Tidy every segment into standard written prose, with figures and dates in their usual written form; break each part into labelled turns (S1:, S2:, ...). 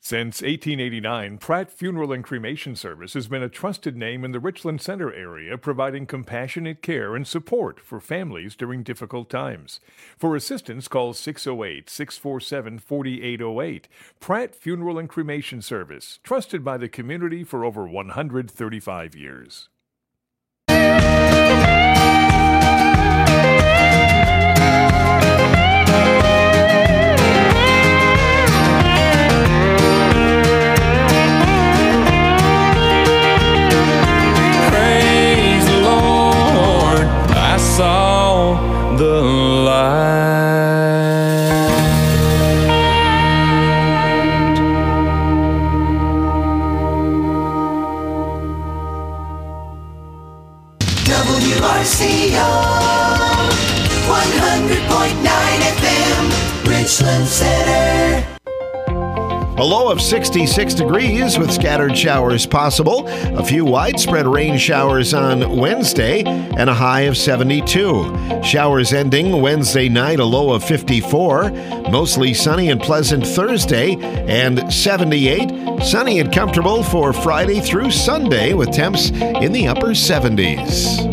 S1: Since 1889, Pratt Funeral and Cremation Service has been a trusted name in the Richland Center area, providing compassionate care and support for families during difficult times. For assistance, call 608-647-4808. Pratt Funeral and Cremation Service, trusted by the community for over 135 years.
S2: Saw the light.
S3: WRCO 100.9 FM, Richland Center.
S4: A low of 66 degrees with scattered showers possible. A few widespread rain showers on Wednesday and a high of 72. Showers ending Wednesday night, a low of 54. Mostly sunny and pleasant Thursday and 78. Sunny and comfortable for Friday through Sunday with temps in the upper 70s.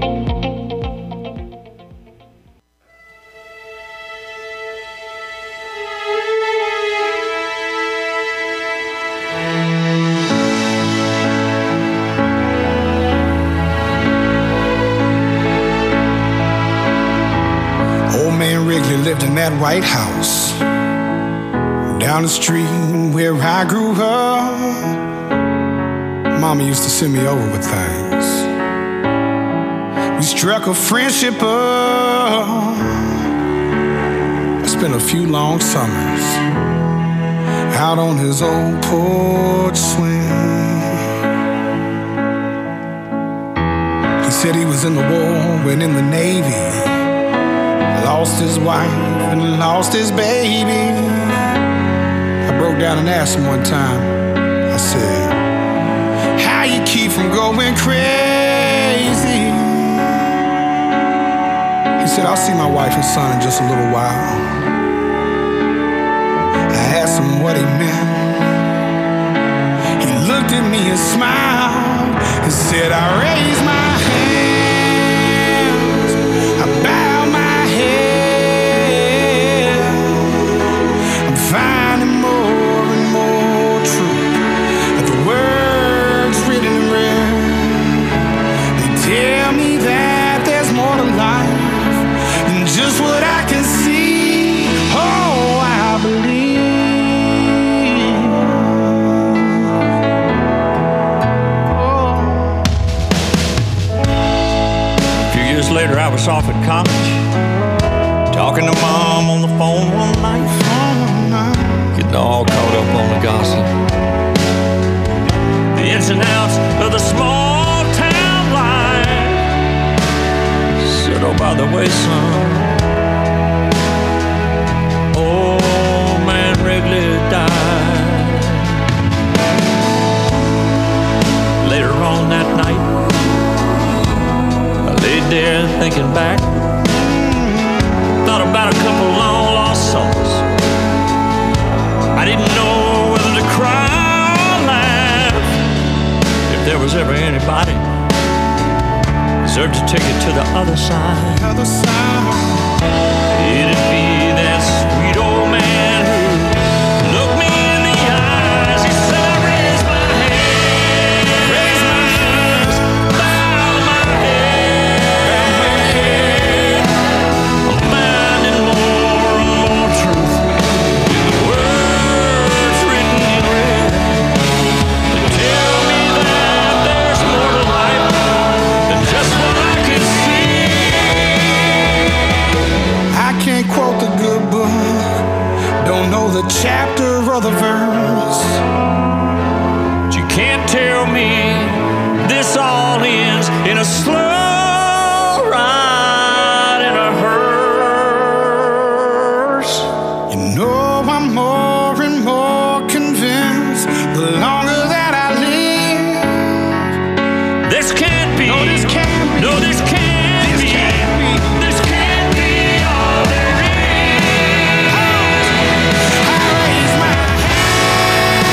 S5: That White House down the street where I grew up. Mama used to send me over with things. We struck a friendship up. I spent a few long summers out on his old porch swing. He said he was in the war, went in the Navy, lost his wife and lost his baby. I broke down and asked him one time, I said, how you keep from going crazy? He said, I'll see my wife and son in just a little while. I asked him what he meant. He looked at me and smiled and said, I raise my hands, I bow my head, I'm finding more and more truth at the words written in red. They tell me that there's more to life than just what I can see. Oh, I believe.
S2: A few years later, I was off at college, talking to Mom on the phone one night, getting all caught up on the gossip, the ins and outs of the small town life. Said, oh, by the way, son, old man Wrigley died. Later on that night, I laid there thinking back, thought about a couple long lost souls. I didn't know whether to cry or laugh. If there was ever anybody deserved to take it to the other side, it'd be that sweet old man who looked me in the eyes. He said, I raise my hand, bow my head, I'm finding more and more truth in the words written in red. They tell me that there's more to life than just what I can see.
S5: I can't quote the good book, don't know the chapter or the verse.
S2: But you can't tell me this all ends in a slow ride in a hearse.
S5: You know I'm more and more convinced the longer that I live.
S2: This can't be.
S5: No, this can't be.
S2: No, this can't
S5: This
S2: be.
S5: can't be.
S2: This can't be all there is.
S5: I raise my hand,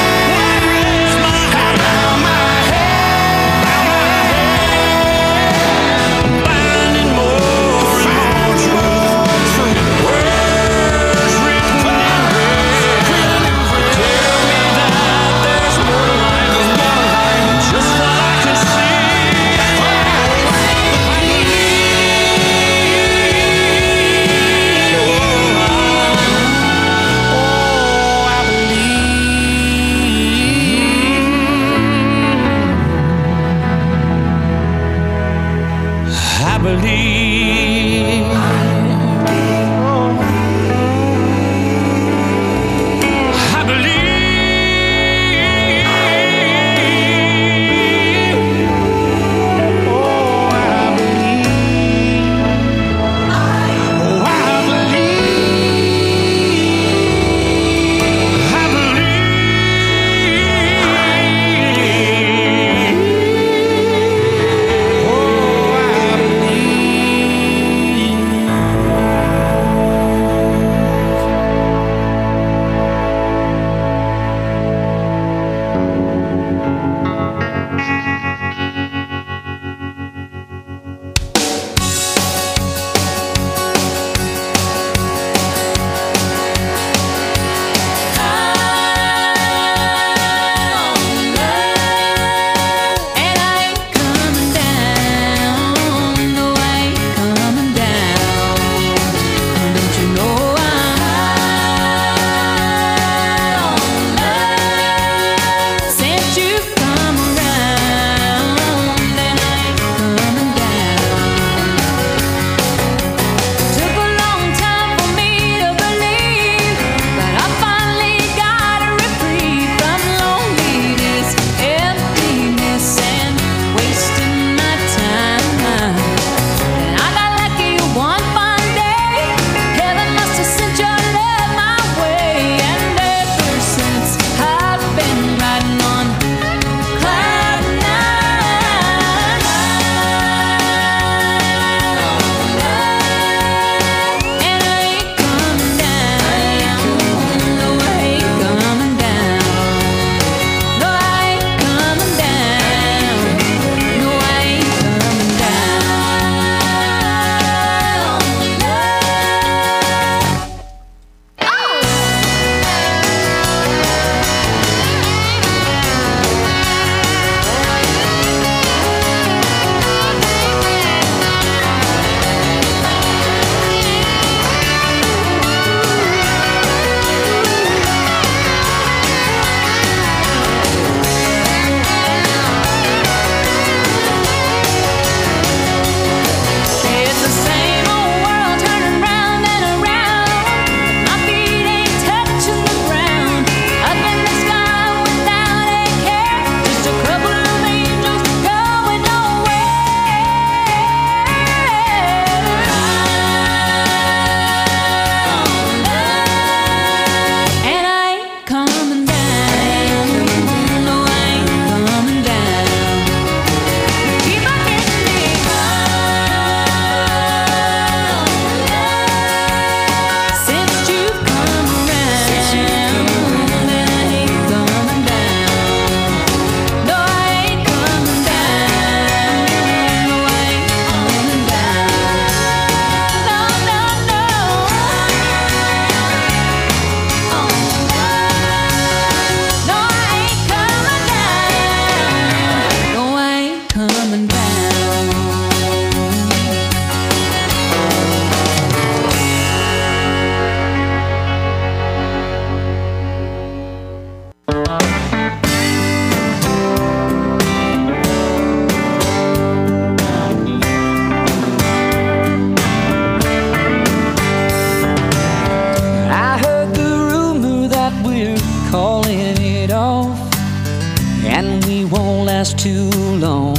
S6: calling it off, and we won't last too long.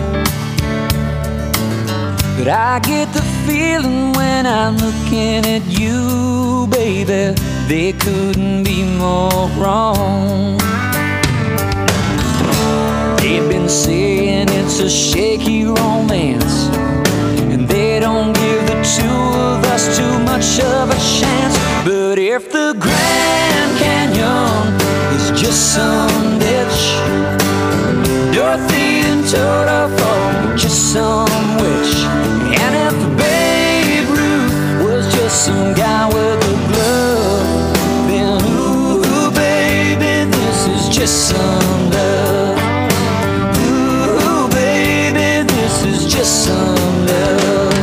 S6: But I get the feeling when I'm looking at you, baby, they couldn't be more wrong. They've been saying it's a shaky romance, and they don't give the two of us too much of a chance. But if the Grand Canyon is just some ditch, Dorothy and Toto are just some witch, and if Babe Ruth was just some guy with a glove, then ooh, baby, this is just some love. Ooh, baby, this is just some love.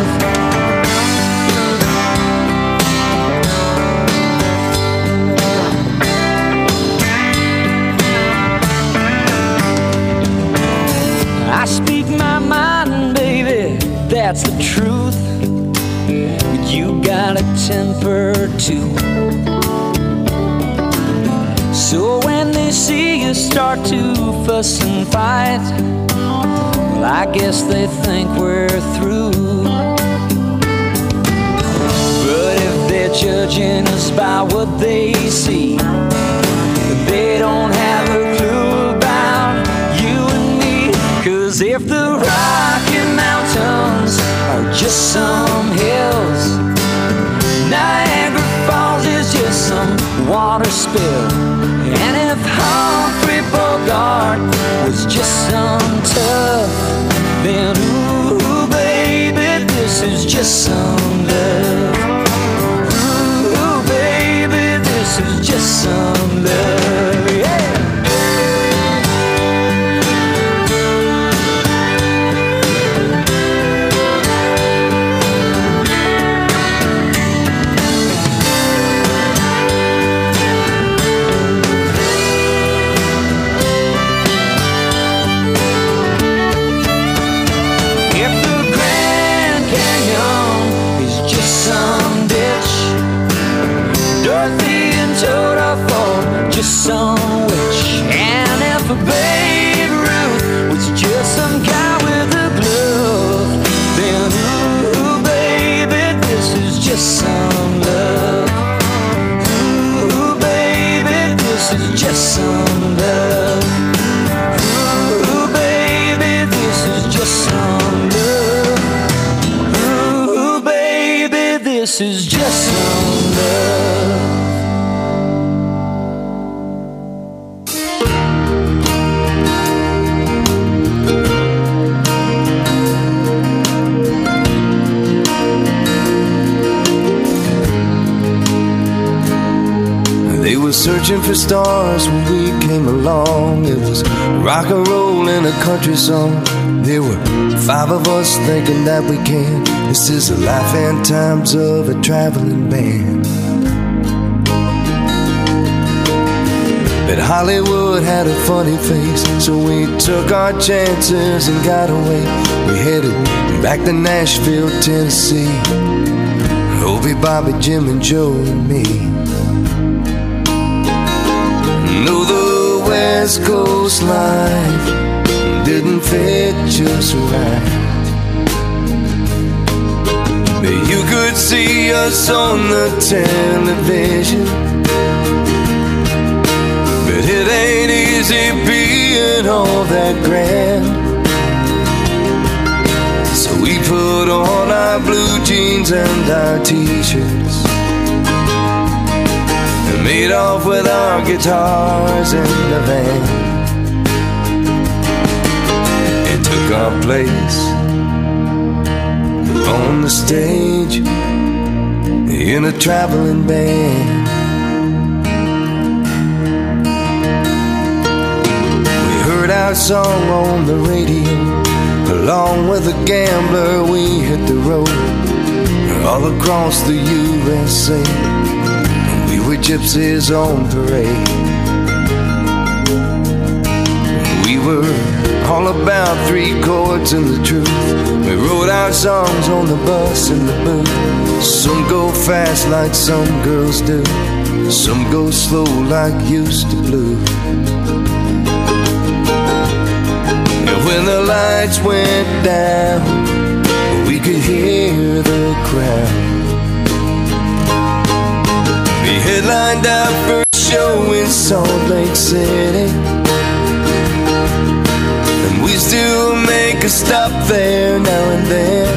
S6: I speak my mind, baby, that's the truth. But you got a temper too. So when they see you start to fuss and fight, well, I guess they think we're through. But if they're judging us by what they see, they don't have a clue about you and me. 'Cause if the Rocky Mountains are just some hills, Niagara Falls is just some water spill, and if Humphrey Bogart was just some tough, then ooh, baby, this is just some love. Ooh, baby, this is just some love, yeah. Just some witch, and if a Babe Ruth was just some guy with a glove, then ooh, baby, this is just some love. Ooh, baby, this is just some love. Ooh, baby, this is just some love. Ooh, baby, this is just some love.
S7: They were searching for stars when we came along. It was rock and roll and a country song. There were 5 of us thinking that we can. This is the life and times of a traveling band. But Hollywood had a funny face, so we took our chances and got away. We headed back to Nashville, Tennessee. Obie, Bobby, Jim, and Joe and me. Know the West Coast life didn't fit just right, but you could see us on the television. But it ain't easy being all that grand. So we put on our blue jeans and our t-shirts, made off with our guitars in the van, and took our place on the stage in a traveling band. We heard our song on the radio, along with a gambler we hit the road, all across the USA. We were gypsies on parade. We were all about 3 chords and the truth. We wrote out songs on the bus and the booth. Some go fast like some girls do, some go slow like used to blue. And when the lights went down, we could hear the crowd. We headlined our first show in Salt Lake City, and we still make a stop there now and then.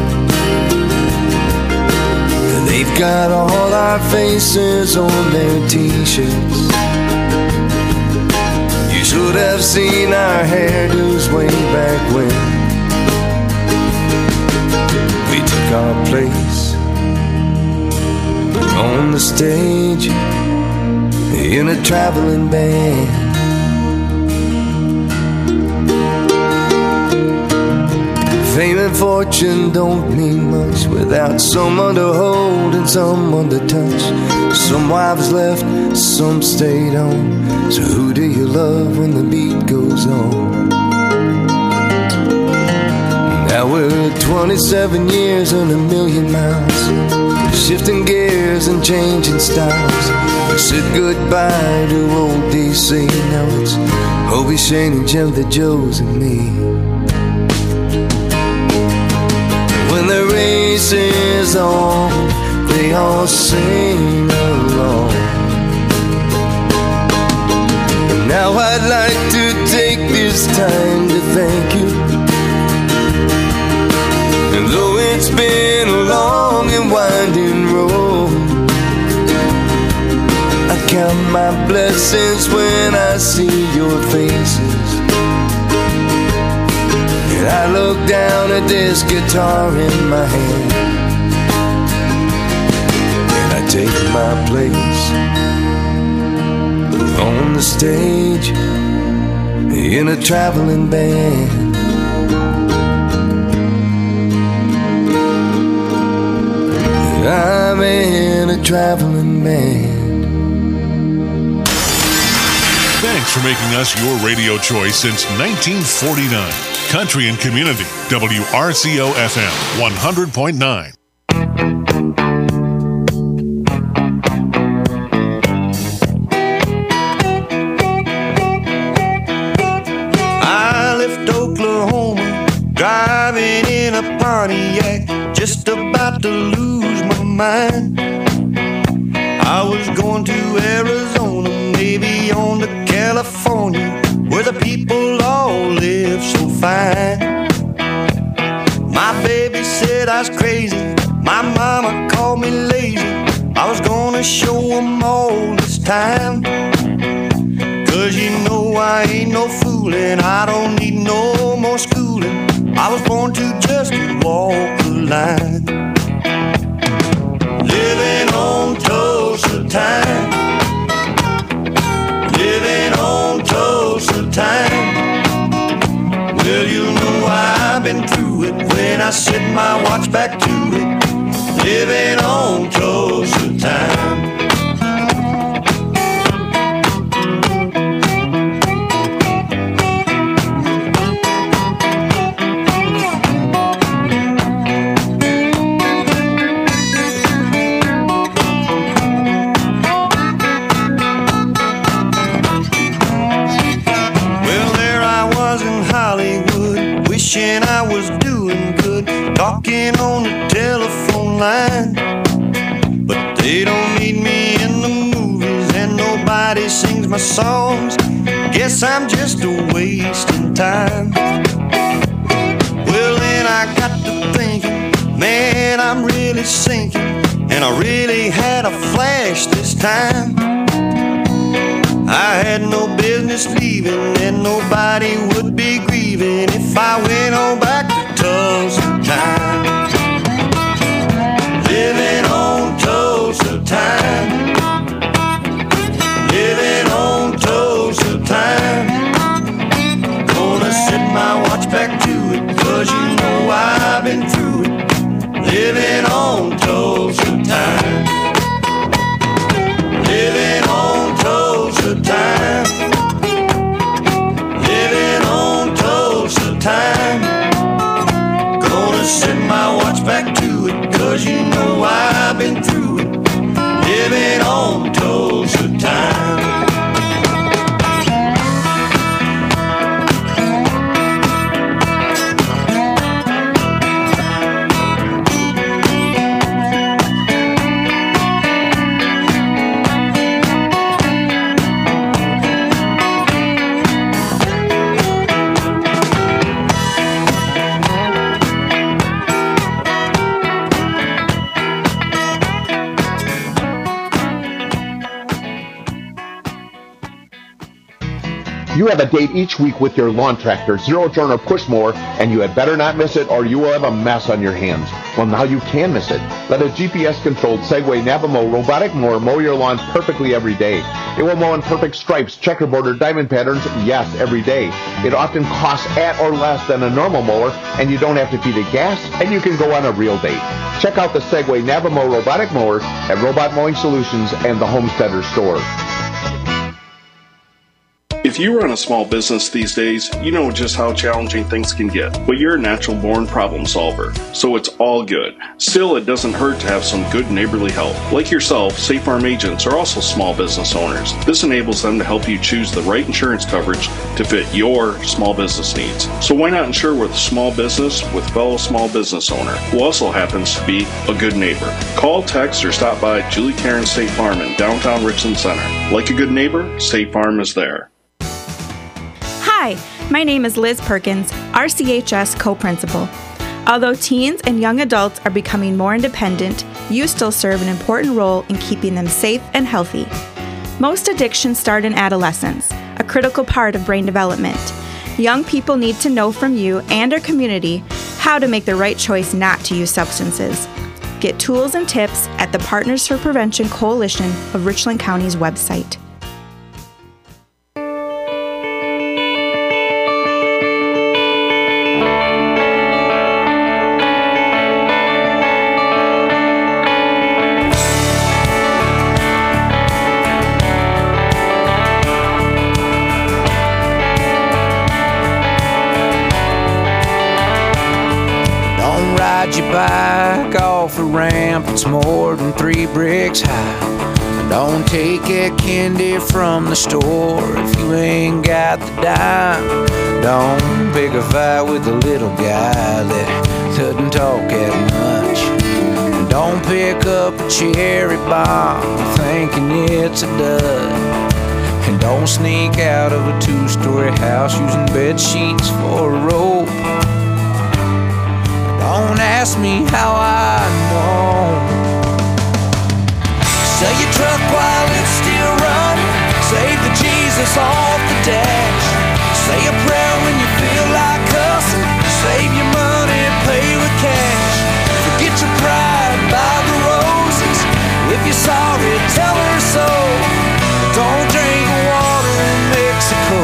S7: And they've got all our faces on their t-shirts. You should have seen our hairdos way back when. We took our place on the stage in a traveling band. Fame and fortune don't mean much without someone to hold and someone to touch. Some wives left, some stayed on. So who do you love when the beat goes on? Now we're 27 years and a million miles, shifting gears and changing styles. We said goodbye to old DC. Now it's Hobie, Shane, and Jim, the Joes, and me. When the race is on, they all sing along. And now I'd like to take this time to thank you. And though it's been a long and winding road, I count my blessings when I see your faces. And I look down at this guitar in my hand, and I take my place on the stage in a traveling band. I'm in a traveling band.
S8: Thanks for making us your radio choice since 1949. Country and Community, WRCO FM 100.9.
S9: I left Oklahoma, driving in a Pontiac, just about to lose my mind. I was going to Arizona, maybe on to California, where the people all live so fine. My baby said I was crazy, my mama called me lazy. I was gonna show them all this time. Cause you know I ain't no fooling, I don't need no more schooling. I was born to just walk the line. Living on Tulsa time, living on Tulsa time. Well, you know I've been through it when I set my watch back to it. Living on Tulsa time. Wishing I was doing good, talking on the telephone line. But they don't need me in the movies, and nobody sings my songs. Guess I'm just a wasting time. Well, then I got to thinking, man, I'm really sinking, and I really had a flash this time. I had no business leaving, and nobody would be grieving if I went on back to Tulsa time. Living on Tulsa time, living on Tulsa time. Gonna set my watch back to it, cause you know I've been through it. Living on Tulsa time, living on Tulsa time, living on Tulsa time. Gonna
S10: You have a date each week with your lawn tractor, zero turn or push mower, and you had better not miss it or you will have a mess on your hands. Well, now you can miss it. Let a GPS-controlled Segway Navamo robotic mower mow your lawn perfectly every day. It will mow in perfect stripes, checkerboard, or diamond patterns, yes, every day. It often costs at or less than a normal mower, and you don't have to feed it gas, and you can go on a real date. Check out the Segway Navamo robotic mower at Robot Mowing Solutions and the Homesteader store.
S11: If you run a small business these days, you know just how challenging things can get, but you're a natural-born problem solver, so it's all good. Still, it doesn't hurt to have some good neighborly help. Like yourself, State Farm agents are also small business owners. This enables them to help you choose the right insurance coverage to fit your small business needs. So why not insure with a small business with fellow small business owner, who also happens to be a good neighbor? Call, text, or stop by Julie Karen State Farm in downtown Richland Center. Like a good neighbor, State Farm is there.
S12: Hi, my name is Liz Perkins, RCHS co-principal. Although teens and young adults are becoming more independent, you still serve an important role in keeping them safe and healthy. Most addictions start in adolescence, a critical part of brain development. Young people need to know from you and our community how to make the right choice not to use substances. Get tools and tips at the Partners for Prevention Coalition of Richland County's website.
S13: Back off a ramp, it's more than 3 bricks high. Don't take that candy from the store if you ain't got the dime. Don't pick a fight with a little guy that doesn't talk that much. And don't pick up a cherry bomb thinking it's a dud. And don't sneak out of a 2-story house using bed sheets for a rope. Don't ask me how I know. Sell your truck while it's still running. Save the Jesus off the dash. Say a prayer when you feel like cussing. Save your money, pay with cash. Forget your pride, buy the roses. If you're sorry, tell her so. Don't drink water in Mexico.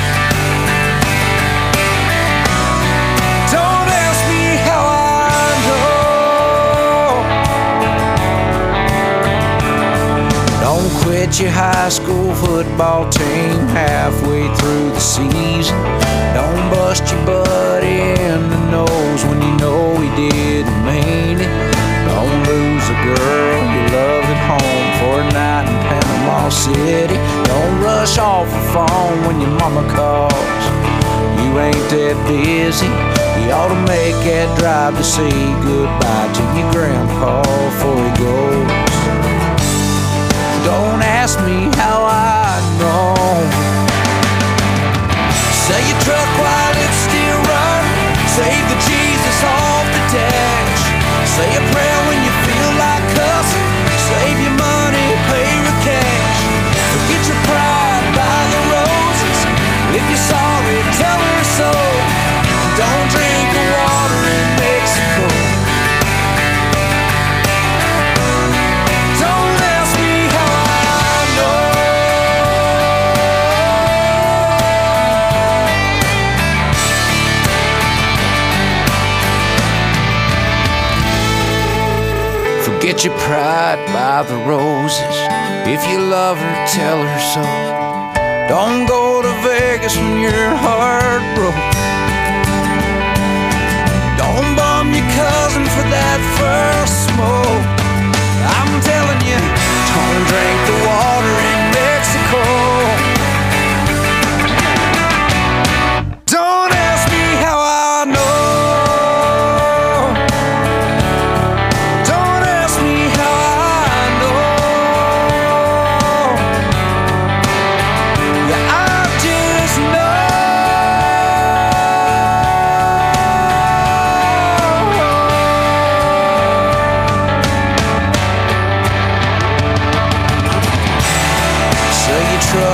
S13: Quit your high school football team halfway through the season. Don't bust your buddy in the nose when you know he didn't mean it. Don't lose a girl you love at home for a night in Panama City. Don't rush off the phone when your mama calls. You ain't that busy. You ought to make that drive to say goodbye to your grandpa before he goes. Don't ask me how I know. Sell your truck while it's still running. Save the Jesus off the dash. Say a prayer when you feel like cussing. Save your money, pay with cash. Forget your pride, buy the roses. If you're sorry, tell her so. Don't drink the water in Mexico. Get your pride by the roses. If you love her, tell her so. Don't go to Vegas when you're heartbroken. Don't bum your cousin for that first smoke. I'm telling you, don't drink the water in Mexico. Don't ask me how I know. Truck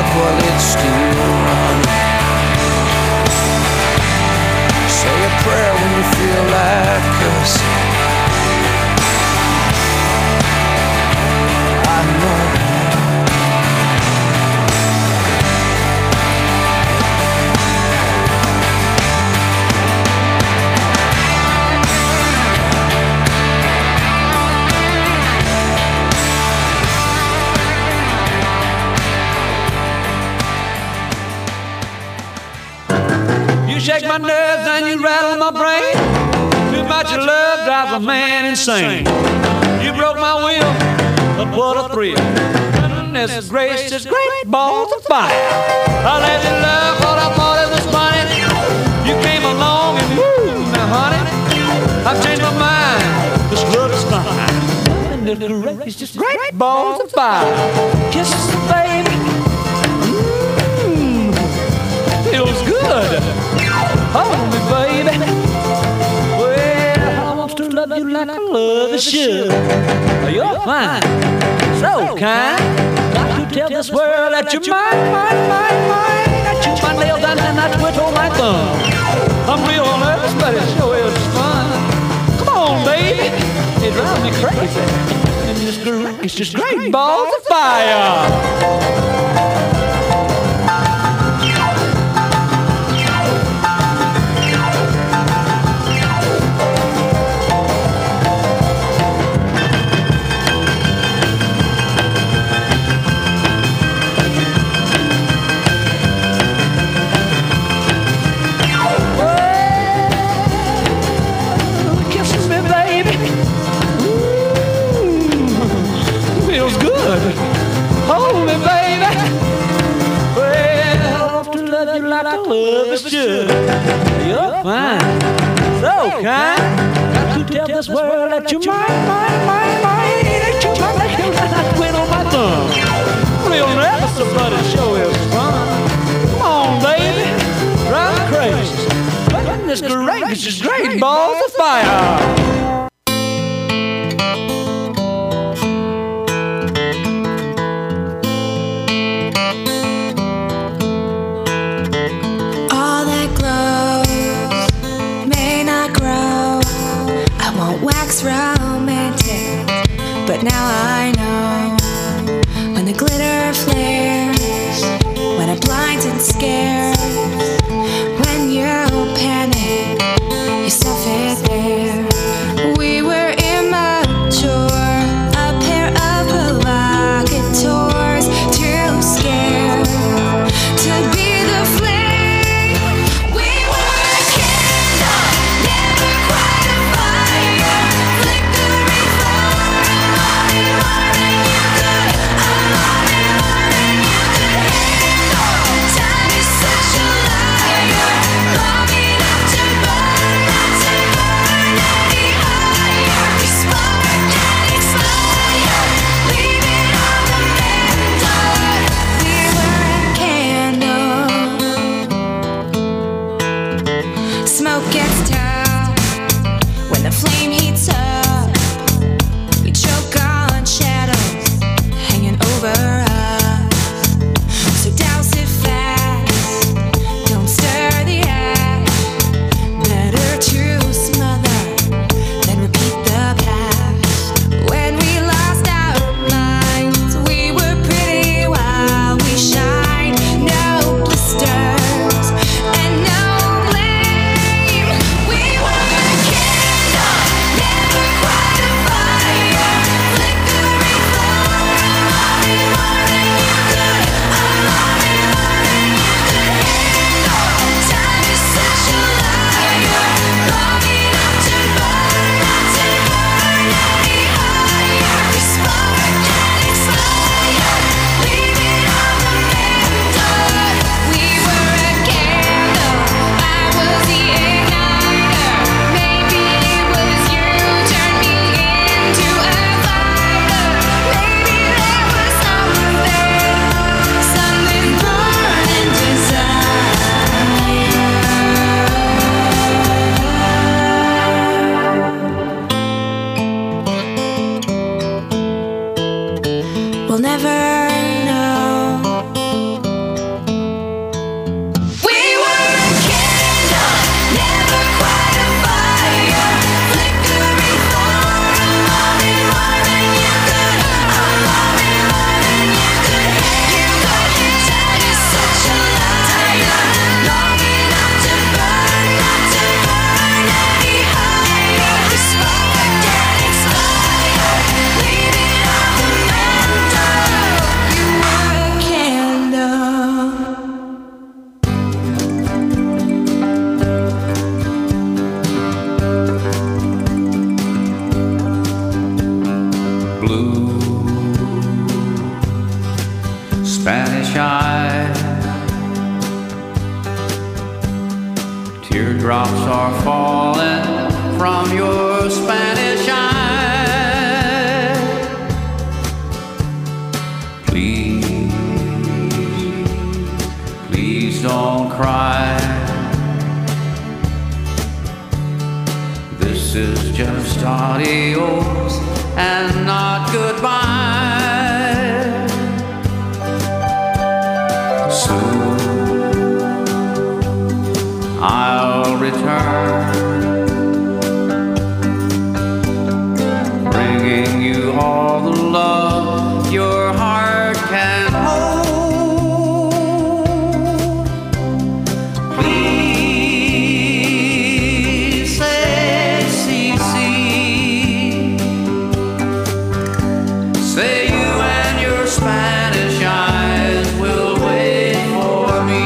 S13: shake my nerves and you rattle my brain. Too much of love drives a man insane. You broke my will, but what a thrill. Goodness gracious, great balls of fire. I let you love what I thought it was funny. You came along and woo, now honey, I've changed my mind. This love is fine. It's just great balls of fire. Kisses, baby. Feels good. Hold me, baby. Well, I want to love you like I love you should. You're fine, so kind. Got to tell this world that you're mine. That you my nails down and I twiddle my thumb. I'm real nervous, but it sure is fun. Come on, baby. It drives me crazy. And it's just great balls of fire. Hold me, baby. Well, I want to love you like I love you should. You're fine, so kind. Got to tell this world that you're mine. That you're my nails and I twiddle my thumb. Real nervous, but it sure is fun. Come on, baby, drive me crazy. Goodness gracious, great balls of fire.
S14: Wax romantic, but now I know when the glitter flares, when it blinds and scares, when you panic, you stuff it there. We were immature, a pair of provocateurs, too scared to be the flame. We were a candle, never quite a fire. Flickering flame, more than you could, a lot more than you could handle. Time is such
S15: Teardrops are falling from your Spanish eye. Please, please don't cry. This is just adios and not goodbye. Soon I'll return, bringing you all the love your heart can hold. Please say, see, say you and your Spanish eyes will wait for me.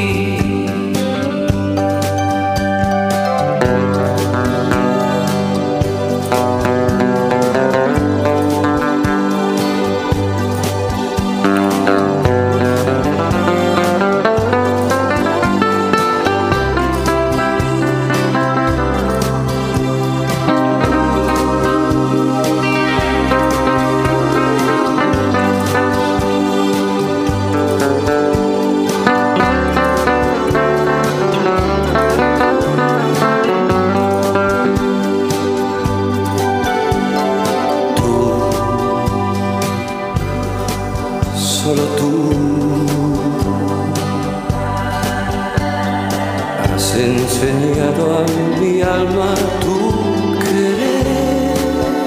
S7: Solo tú has enseñado a mi alma tu querer.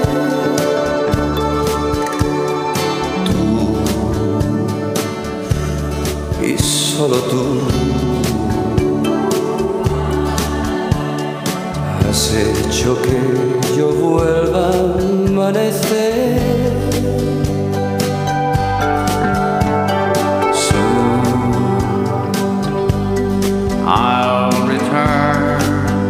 S7: Tú y solo tú has hecho que yo vuelva a amanecer.
S15: I'll return,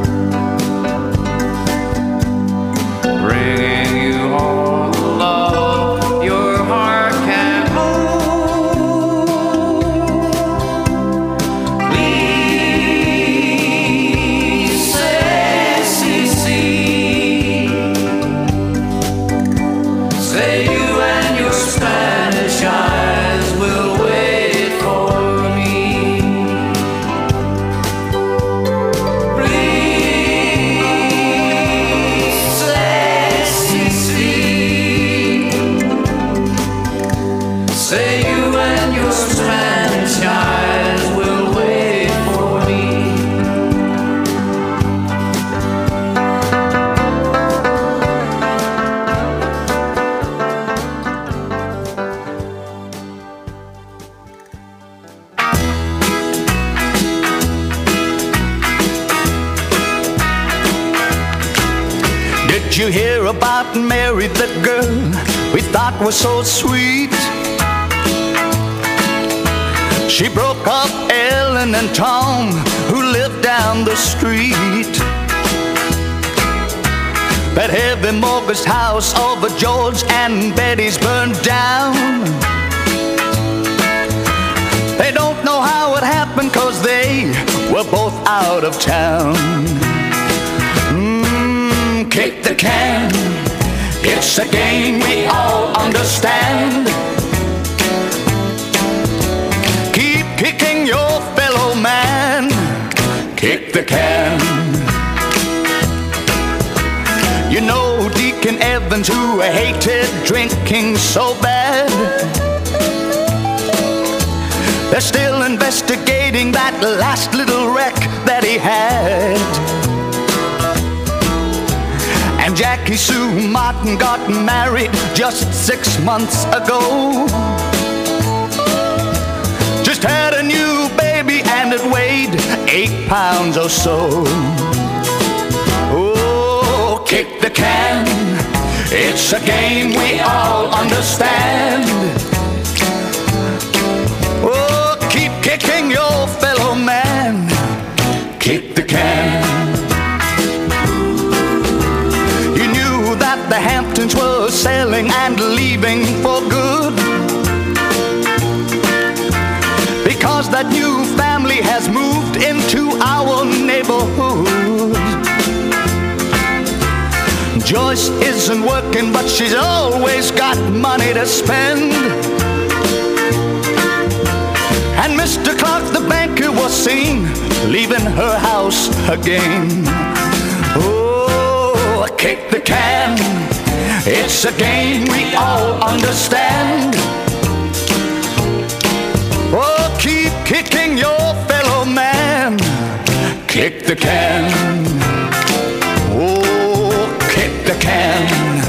S15: bringing you all the love your heart can hold. Please say, say you and your Spanish eyes will wait for me. Say you and your Spanish eyes will wait for me.
S16: Did you hear about Mary, the girl we thought was so sweet? She broke up Ellen and Tom, who lived down the street. That heavy mortgaged house over George and Betty's burned down. They don't know how it happened, 'cause they were both out of town. Kick the can, it's a game we all understand. Keep kicking your fellow man, kick the can. You know Deacon Evans, who hated drinking so bad, they're still investigating that last little wreck that he had. And Jackie Sue Martin got married just 6 months ago. Just had a new baby and it weighed 8 pounds or so. Oh, kick the can, it's a game we all understand. Oh, keep kicking your fellow man, kick the can. You knew that the Hamptons were selling and leaving for good, because that new family has moved into our neighborhood. Joyce isn't working, but she's always got money to spend. And Mr. Clark, the banker, was seen leaving her house again. Oh, kick the can. It's a game we all understand. Oh, keep kicking your fellow man. Kick the can. Oh, kick the can.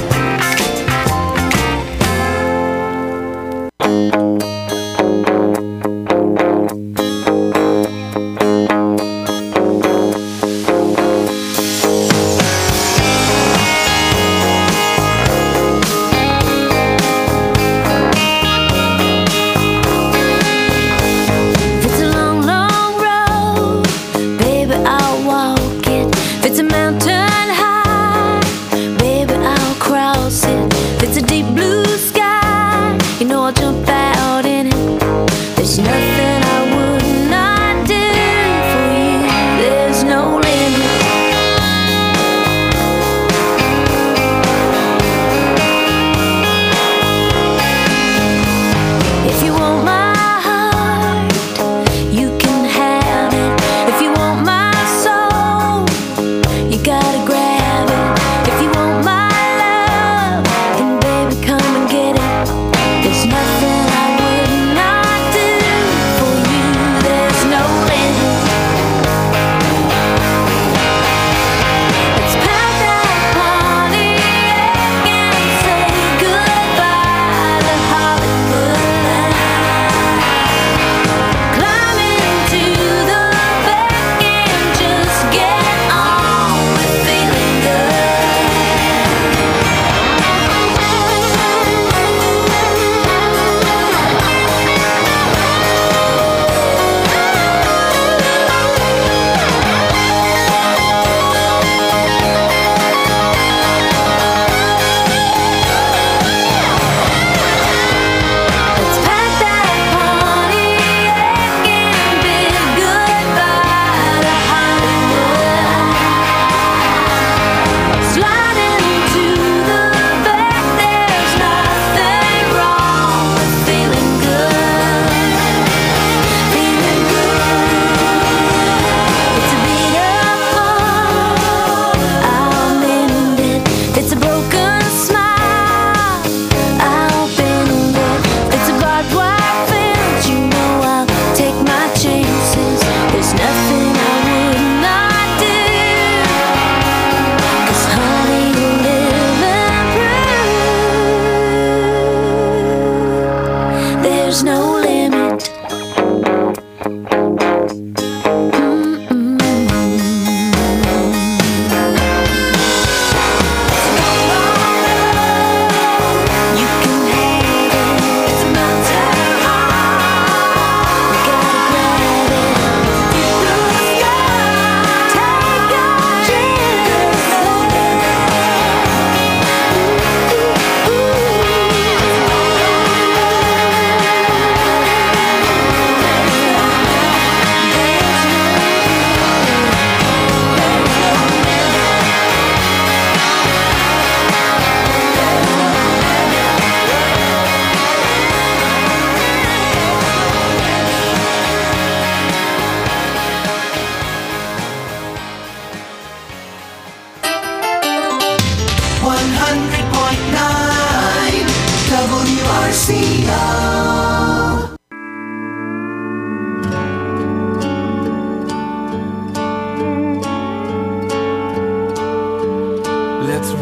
S5: Let's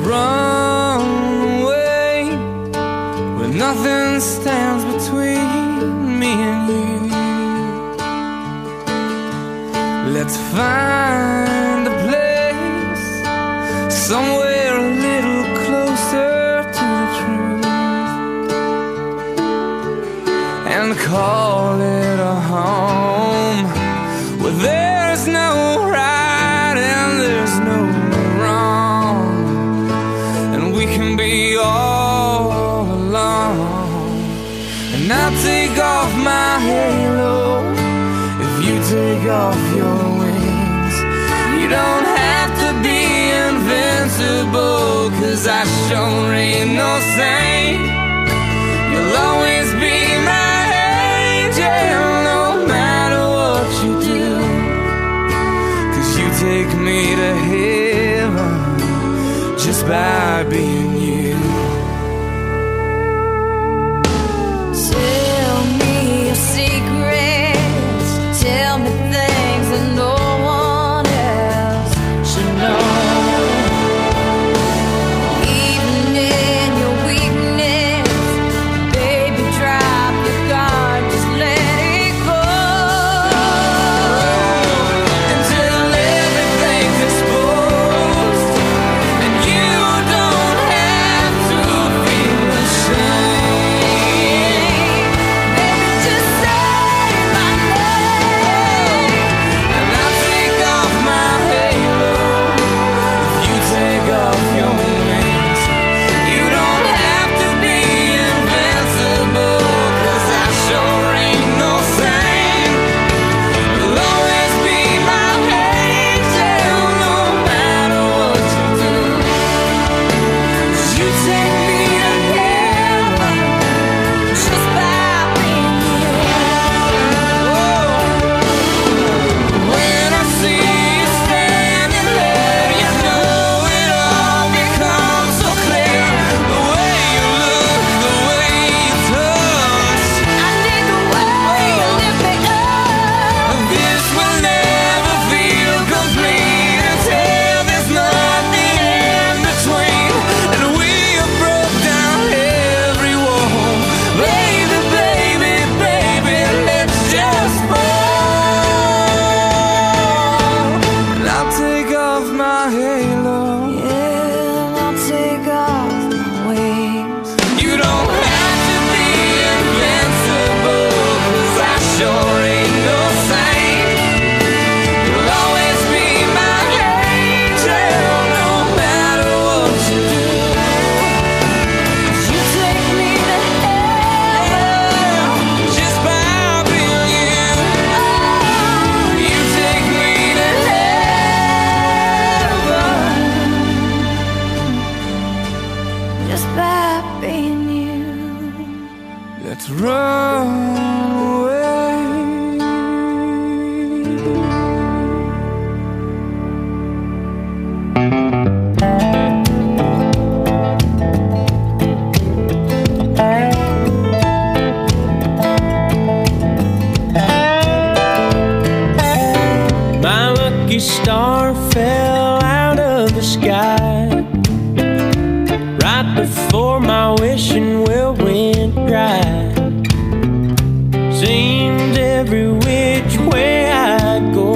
S5: run away where nothing stands between me and you. Let's find a place somewhere a little closer to the truth and call it a home where there's no right and there's no wrong, and we can be all alone. And I'll take off my halo if you take off your wings. You don't have to be invincible.
S15: invincible, 'cause I sure ain't no saint. You'll always be my angel, no matter what you do, 'cause you take me to heaven just by being you.
S14: Tell me your secrets, tell me things that no one else should know. Even in your weakness, baby, drop the guard, just let it go. Until everything's exposed, and you don't have to feel ashamed. Baby, just say my name, and I'll take off my halo if you take off your wings. You don't have to be invincible, 'cause I sure ain't no saint. You'll always be my angel, no matter what you do, 'cause you take me to heaven just by being you. When I see you standing there, you know it all becomes so clear. The way you look, the way you touch, I need the way you lift me up. This will never feel complete until there's nothing in between, and we have broke down every wall. Baby, baby, baby, let's just fall. And I'll take off my halo, yeah, and I'll take off my wings. You don't have to be invincible, 'cause I sure ain't no saint. You'll always be my angel, no matter what you do, 'cause you take me to heaven just by being you. Oh, you take me to heaven just by being you. Let's run away.
S17: My lucky star fell out of the sky right before my wishing well went dry. Seems every which way I go,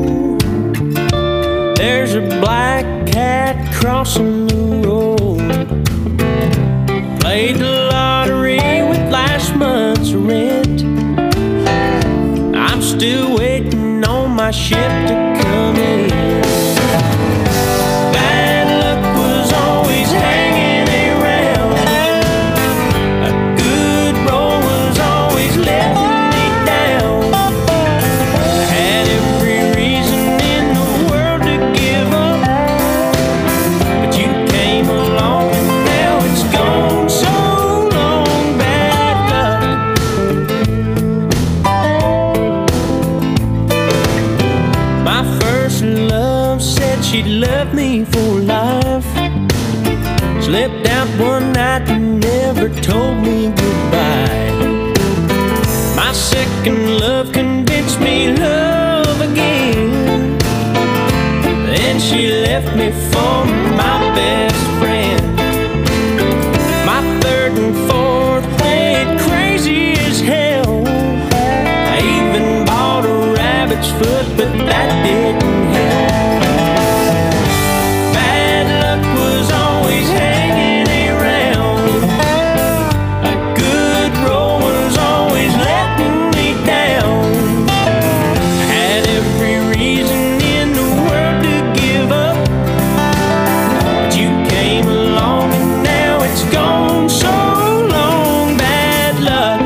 S17: there's a black cat crossing the road. Played the lottery with last month's rent. I'm still waiting on my ship to come in. Bad luck was always hanging around. A good roll was always letting me down. I had every reason in the world to give up, but you came along and now it's gone so long. Bad luck. My first love said she'd love me for life. Slipped out one night and never told me goodbye. My second love convinced me love again. Then she left me for my best friend. My third and fourth went crazy as hell. I even bought a rabbit's foot, but that didn't help. Bad luck was always hanging around. A good roll was always letting me down. I had every reason in the world to give up, but you came along and now it's gone so long. Bad luck.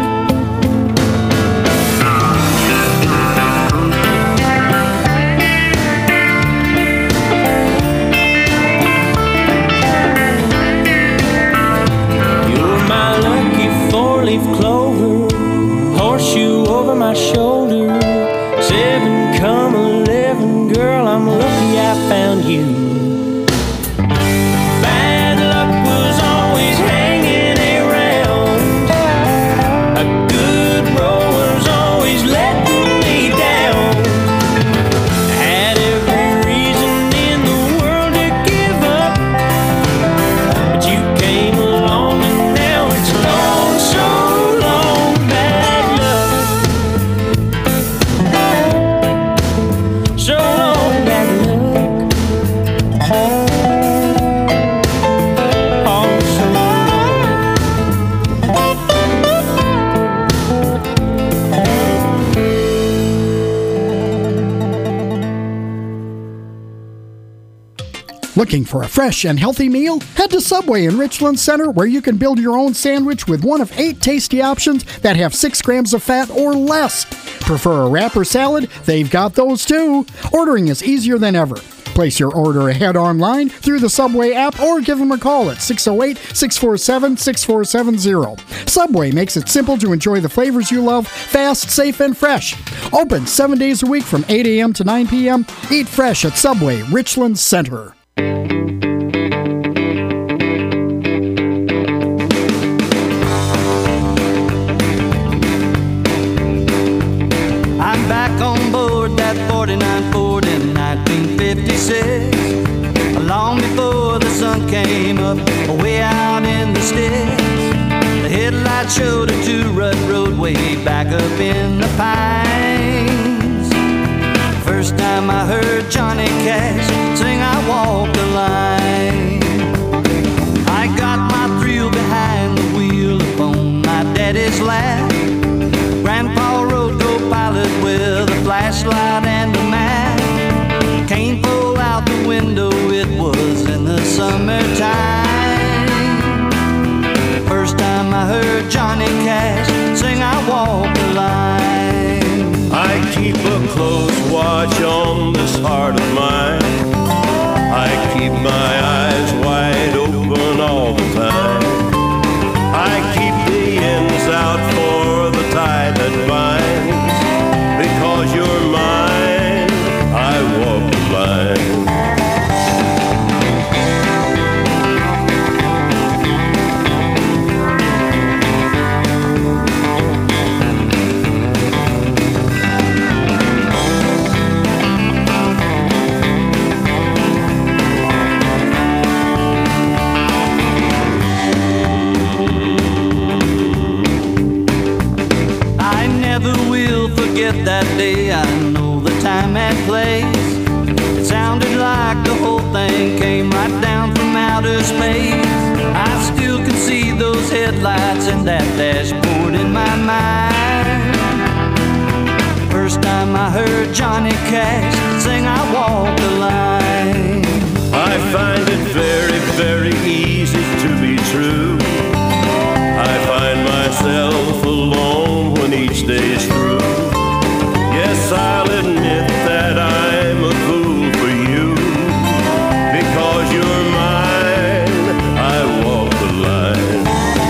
S18: Looking for a fresh and healthy meal? Head to Subway in Richland Center, where you can build your own sandwich with one of 8 tasty options that have 6 grams of fat or less. Prefer a wrap or salad? They've got those too. Ordering is easier than ever. Place your order ahead online through the Subway app or give them a call at 608-647-6470. Subway makes it simple to enjoy the flavors you love, fast, safe, and fresh. Open 7 days a week from 8 a.m. to 9 p.m. Eat fresh at Subway, Richland Center.
S16: I'm back on board that 49 Ford in 1956. Long before the sun came up, way out in the sticks. The headlight showed a 2-rut road way back up in the pines. First time I heard Johnny Cash sing I Walk the Line. I got my thrill behind the wheel upon my daddy's lap. Grandpa rode co-pilot with a flashlight and a map. Can't pull out the window, it was in the summertime. First time I heard Johnny Cash sing I Walk the Line.
S9: I keep a close watch on this heart of mine. I keep my eyes wide open all the time. I keep the ends out for the tie that binds. Because you're mine, I walk the line.
S16: Forget that day, I know the time and place. It sounded like the whole thing came right down from outer space. I still can see those headlights and that dashboard in my mind. First time I heard Johnny Cash sing I Walk the Line.
S9: I find it very, very easy to be true. I find myself alone when each day's through. Yes, I'll admit that I'm a fool for you. Because you're mine, I walk the line.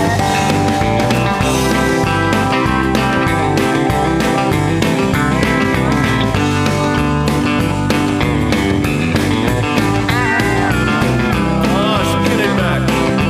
S9: Oh, spin it back.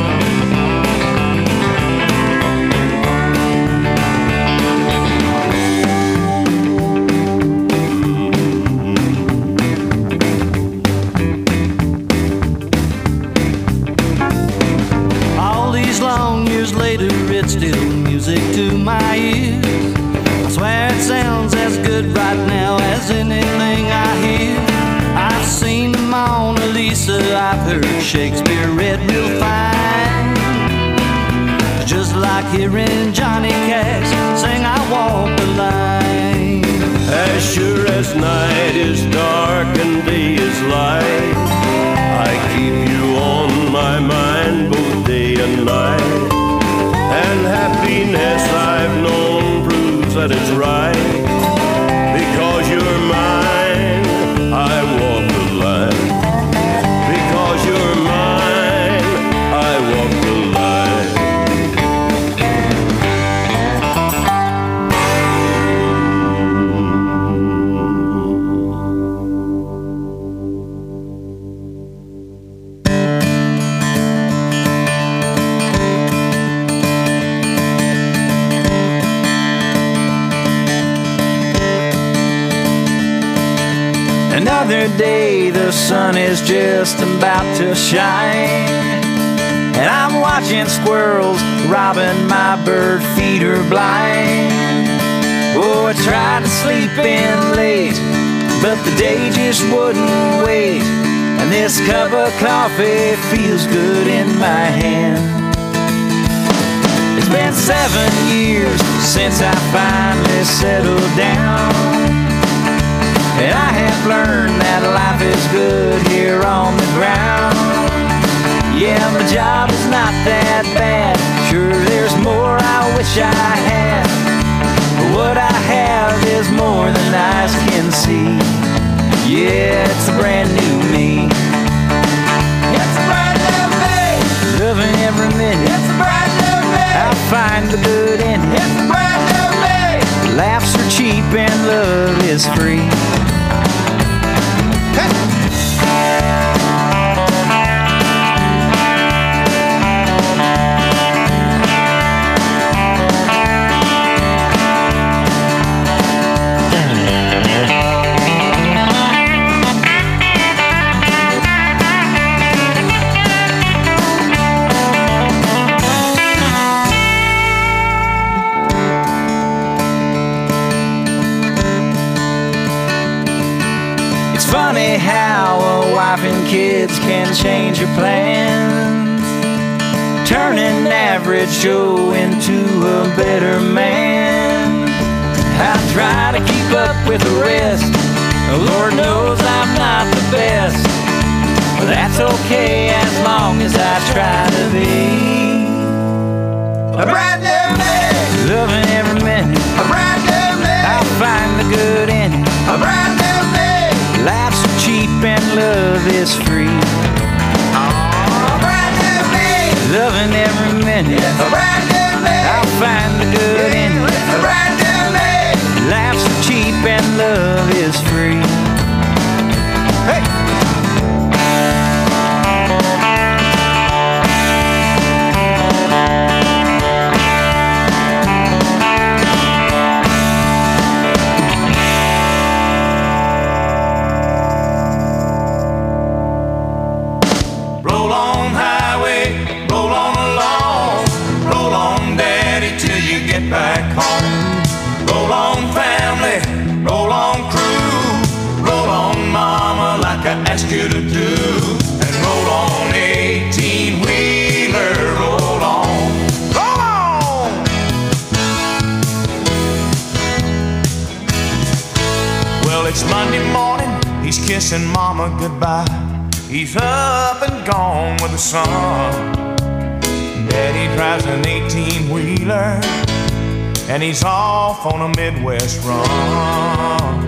S9: It's still music to my ears. I swear it sounds as good right now as anything I hear. I've seen the Mona Lisa, I've heard Shakespeare read real fine. Just like hearing Johnny Cash sing I Walk the Line. As sure as night is dark and day is light, I keep you on my mind both day and night. And happiness I've known proves that it's right. Because you're mine, I walk the line. Because you're mine, I walk the line.
S13: Another day, the sun is just about to shine, and I'm watching squirrels robbing my bird feeder blind. Oh, I tried to sleep in late, but the day just wouldn't wait, and this cup of coffee feels good in my hand. It's been 7 years since I finally settled down, and I have learned that life is good here on the ground.
S6: job is not that bad. Sure, there's more I wish I had, but what I have is more than eyes can see. Yeah, it's a brand new me.
S14: It's a brand new me.
S6: Loving every minute.
S14: It's a brand new me.
S6: I'll find the good in it.
S14: It's a brand new me.
S6: Laughs are cheap and love is free. Funny how a wife and kids can change your plans, turn an average Joe into a better man. I try to keep up with the rest. Lord knows I'm not the best, but that's okay as long as I try to be
S14: a brand new me.
S6: Loving every minute.
S14: A brand new me.
S6: I'll find the good in it.
S14: A brand new me.
S6: Life's cheap and love is free.
S14: A brand new me.
S6: Loving every minute.
S14: It's a brand new me.
S6: I'll find the good in it.
S14: It's a brand new me.
S6: Life's cheap and love is free. Hey!
S2: Back home. Roll on, family, roll on, crew, roll on, mama, like I asked you to do, and roll on, 18-wheeler, roll on, roll on. Well, it's Monday morning, he's kissing mama goodbye. He's up and gone with the sun. Daddy drives an 18-wheeler, and he's off on a Midwest run.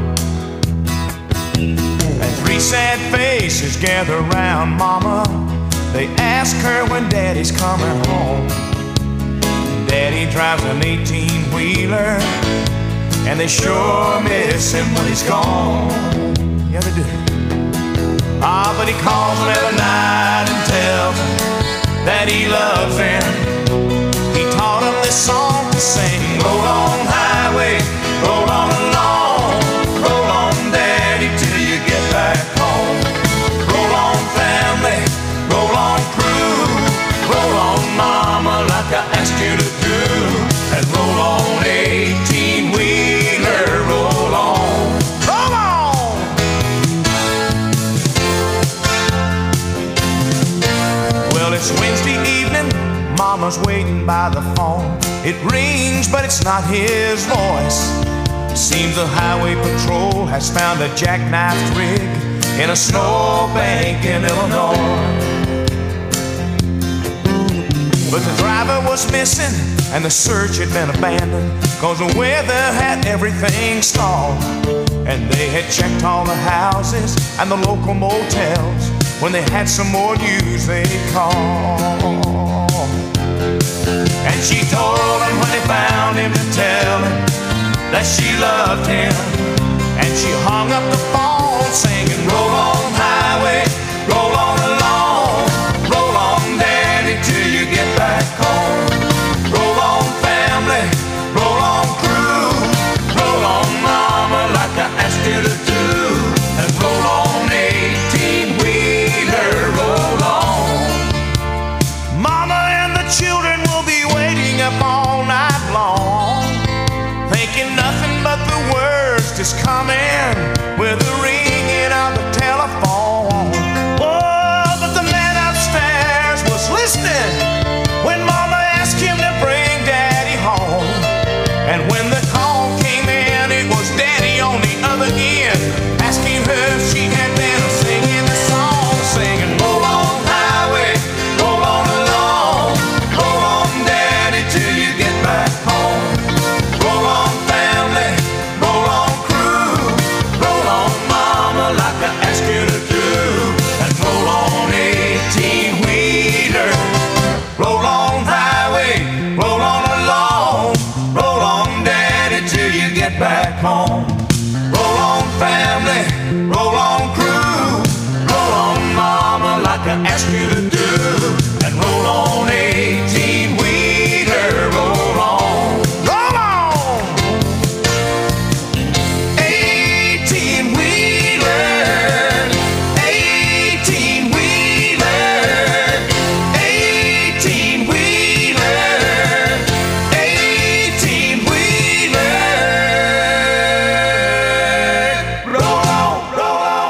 S2: And three sad faces gather around mama. They ask her when daddy's coming home. Daddy drives an 18-wheeler, and they sure miss him when he's gone. Yeah, they do. Ah, but he calls them every night and tells them that he loves them. He taught them this song to sing. Roll on, highway, roll on along. Roll on, daddy, till you get back home. Roll on, family, roll on, crew. Roll on, mama, like I asked you to do. And roll on, 18-wheeler, roll on. Roll on! Well, it's Wednesday evening, mama's waiting by the phone. It rings, but it's not his voice. Seems the highway patrol has found a jackknifed rig in a snowbank in Illinois. But the driver was missing, and the search had been abandoned, 'cause the weather had everything stalled. And they had checked all the houses and the local motels. When they had some more news, they'd call. And she told him when they found him to tell him that she loved him. And she hung up the phone singing, roll on, highway, roll on along. Roll on, daddy, till you get back home. Roll on, family, roll on, crew. Roll on, mama, like I asked you to do. And roll on, 18-wheeler, roll on. Mama and the children will be waiting up all night long, thinking nothing but the worst is coming, with a ringing out
S5: ask you to do. And roll on 18-wheeler, roll on. Roll on! 18-wheeler, 18-wheeler, 18-wheeler, 18-wheeler. Roll on, roll on.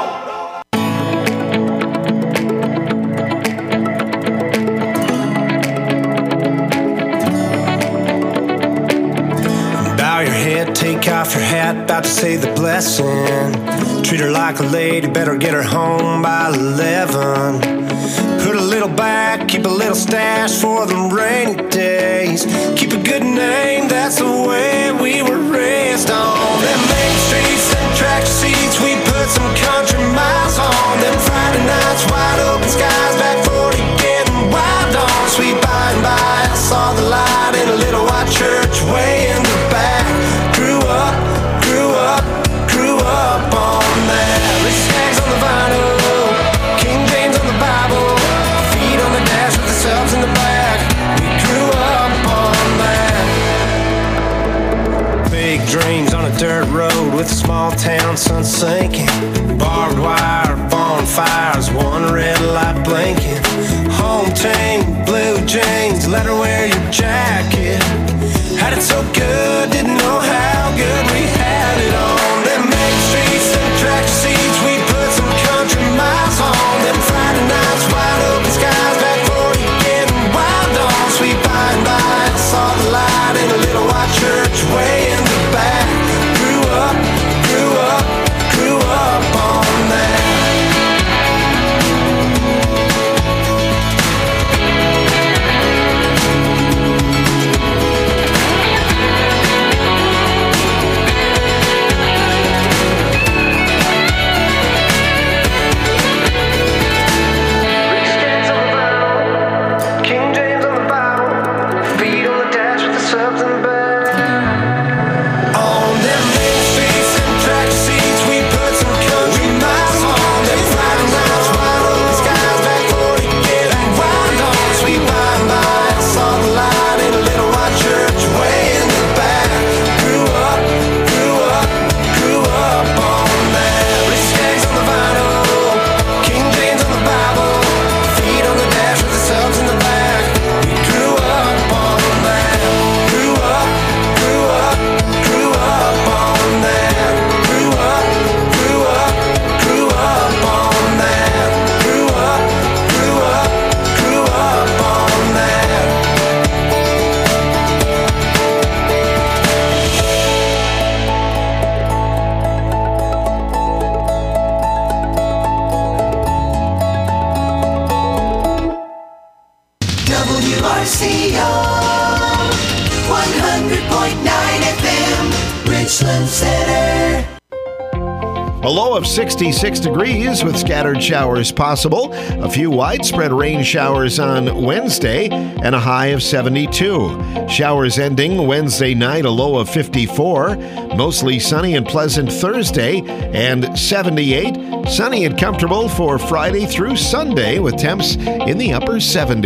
S19: Bow your head, take off your hat, about to say the blessing. Treat her like a lady, better get her home by 11. Put a little back, keep a little stash for them rainy days. Keep a good name, that's the way we were raised on. Them main streets and tractor seats, we put some country miles on. Them Friday nights, wide open skies, back 40 getting wild on. Sweet by and by, I saw the light in a little white church way in the back. Grew up on that. Rich tags on the vinyl, King James on the Bible, feet on the dash with the subs in the back. We grew up on that. Big dreams on a dirt road with a small town sun sinking. Barbed wire, bonfires, one red light blinking. Home team, blue jeans, let her wear your jacket. Had it so good, didn't know how good we had it on. Them main streets, them tractor seats, we put some country miles on. Them Friday nights, wide open skies, back 40 getting wild on. Sweet by and by, I saw the light in a little white church way in the back. Grew up on that. King James on the Bible, feet on the dash with the subs in the back. On them main streets and tractor seats, we put some country miles on. Them Friday nights, wide open skies, back 40 getting wild on. Sweet by and by, I saw the light in a little white church way in the back. Grew up on that. Rich tags on the vinyl, King James on the Bible, feet on the dash with the subs in the back. We grew up on that. Grew up on that. Grew up on that. Grew up on that.
S3: WRCO 100.9 FM, Richland Center.
S4: A low of 66 degrees with scattered showers possible. A few widespread rain showers on Wednesday and a high of 72. Showers ending Wednesday night, a low of 54. Mostly sunny and pleasant Thursday and 78. Sunny and comfortable for Friday through Sunday with temps in the upper 70s.